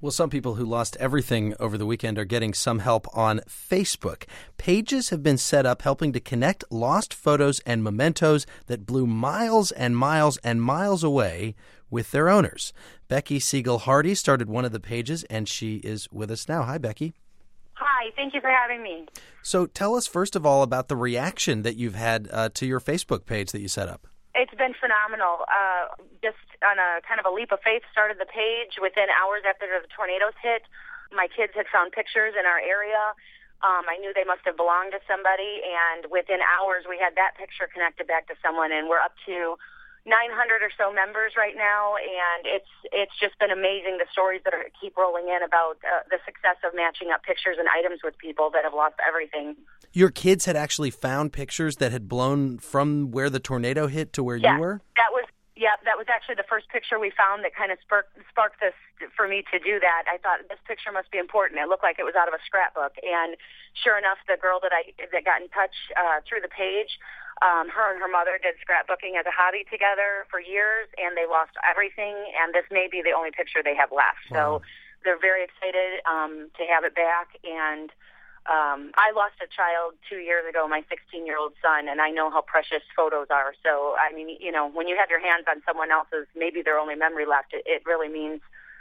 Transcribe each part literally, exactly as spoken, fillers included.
Well, some people who lost everything over the weekend are getting some help on Facebook. Pages have been set up helping to connect lost photos and mementos that blew miles and miles and miles away with their owners. Becky Siegel-Hardy started one of the pages, and she is with us now. Hi, Becky. Hi, thank you for having me. So tell us, first of all, about the reaction that you've had uh, to your Facebook page that you set up. It's been phenomenal. Uh, just on a kind of a leap of faith, started the page within hours after the tornadoes hit. My kids had found pictures in our area. Um, I knew they must have belonged to somebody, and within hours we had that picture connected back to someone, and we're up to nine hundred or so members right now, and it's it's just been amazing, the stories that are, keep rolling in about uh, the success of matching up pictures and items with people that have lost everything. Your kids had actually found pictures that had blown from where the tornado hit to where yeah, you were? that was yeah, that was actually the first picture we found that kind of sparked, sparked this for me to do that. I thought this picture must be important. It looked like it was out of a scrapbook, and sure enough, the girl that I that got in touch uh, through the page, Um, her and her mother did scrapbooking as a hobby together for years, and they lost everything, and this may be the only picture they have left. Wow. So they're very excited um, to have it back, and um, I lost a child two years ago, my sixteen-year-old son, and I know how precious photos are. So, I mean, you know, when you have your hands on someone else's, maybe their only memory left, it, it really means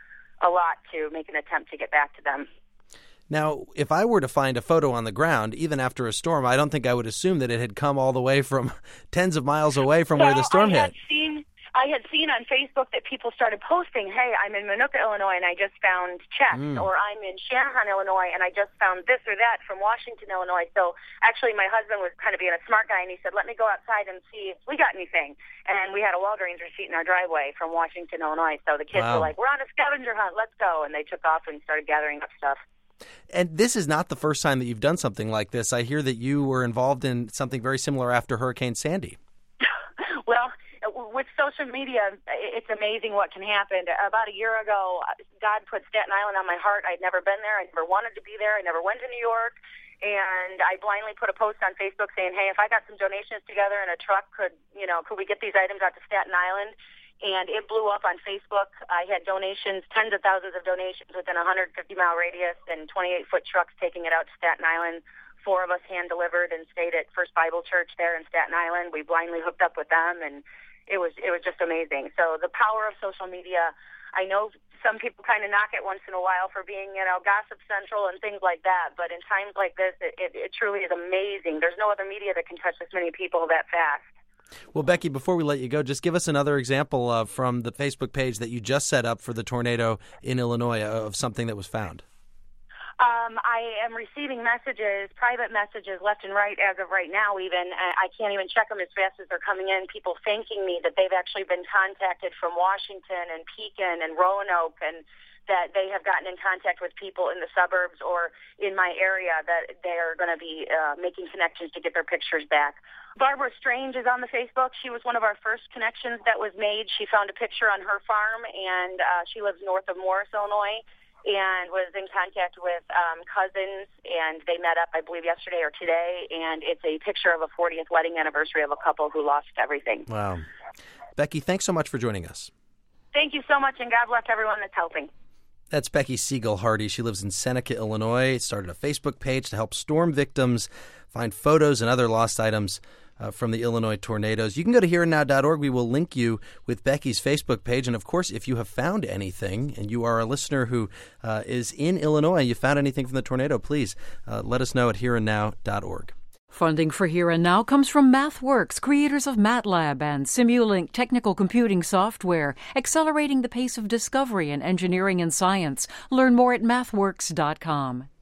a lot to make an attempt to get back to them. Now, if I were to find a photo on the ground, even after a storm, I don't think I would assume that it had come all the way from tens of miles away from well, where the storm I had hit. Seen, I had seen on Facebook that people started posting, hey, I'm in Minooka, Illinois, and I just found checks, Mm. or I'm in Shanahan, Illinois, and I just found this or that from Washington, Illinois. So actually my husband was kind of being a smart guy, and he said, let me go outside and see if we got anything. And we had a Walgreens receipt in our driveway from Washington, Illinois. So the kids Wow. were like, we're on a scavenger hunt, let's go. And they took off and started gathering up stuff. And this is not the first time that you've done something like this. I hear that you were involved in something very similar after Hurricane Sandy. Well, with social media, it's amazing what can happen. About a year ago, God put Staten Island on my heart. I'd never been there. I never wanted to be there. I never went to New York. And I blindly put a post on Facebook saying, hey, if I got some donations together in a truck, could, you know, could we get these items out to Staten Island? And it blew up on Facebook. I had donations, tens of thousands of donations within a one hundred fifty mile radius, and twenty-eight foot trucks taking it out to Staten Island. Four of us hand-delivered and stayed at First Bible Church there in Staten Island. We blindly hooked up with them, and it was it was just amazing. So the power of social media, I know some people kind of knock it once in a while for being, you know, gossip central and things like that, but in times like this, it, it, it truly is amazing. There's no other media that can touch this many people that fast. Well, Becky, before we let you go, just give us another example uh, from the Facebook page that you just set up for the tornado in Illinois of something that was found. Um, I am receiving messages, private messages left and right as of right now even. I can't even check them as fast as they're coming in. People thanking me that they've actually been contacted from Washington and Pekin and Roanoke, and that they have gotten in contact with people in the suburbs or in my area that they're going to be uh, making connections to get their pictures back. Barbara Strange is on the Facebook. She was one of our first connections that was made. She found a picture on her farm, and uh, she lives north of Morris, Illinois, and was in contact with um, cousins, and they met up, I believe, yesterday or today, and it's a picture of a fortieth wedding anniversary of a couple who lost everything. Wow. Becky, thanks so much for joining us. Thank you so much, and God bless everyone that's helping. That's Becky Siegel-Hardy. She lives in Seneca, Illinois. Started a Facebook page to help storm victims find photos and other lost items uh, from the Illinois tornadoes. You can go to here and now dot org. We will link you with Becky's Facebook page. And, of course, if you have found anything and you are a listener who uh, is in Illinois and you found anything from the tornado, please uh, let us know at here and now dot org. Funding for Here and Now comes from MathWorks, creators of MATLAB and Simulink technical computing software, accelerating the pace of discovery in engineering and science. Learn more at mathworks dot com.